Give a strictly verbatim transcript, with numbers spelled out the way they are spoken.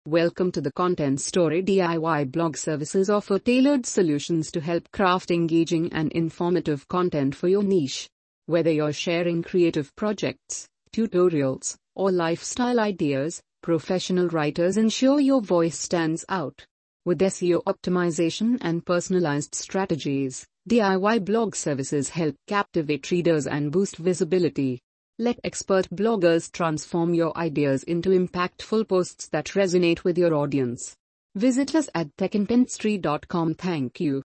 Welcome to the Content Story. D I Y blog services offer tailored solutions to help craft engaging and informative content for your niche. Whether you're sharing creative projects, tutorials, or lifestyle ideas, professional writers ensure your voice stands out. With S E O optimization and personalized strategies, D I Y blog services help captivate readers and boost visibility. Let expert bloggers transform your ideas into impactful posts that resonate with your audience. Visit us at tech content story dot com. Thank you.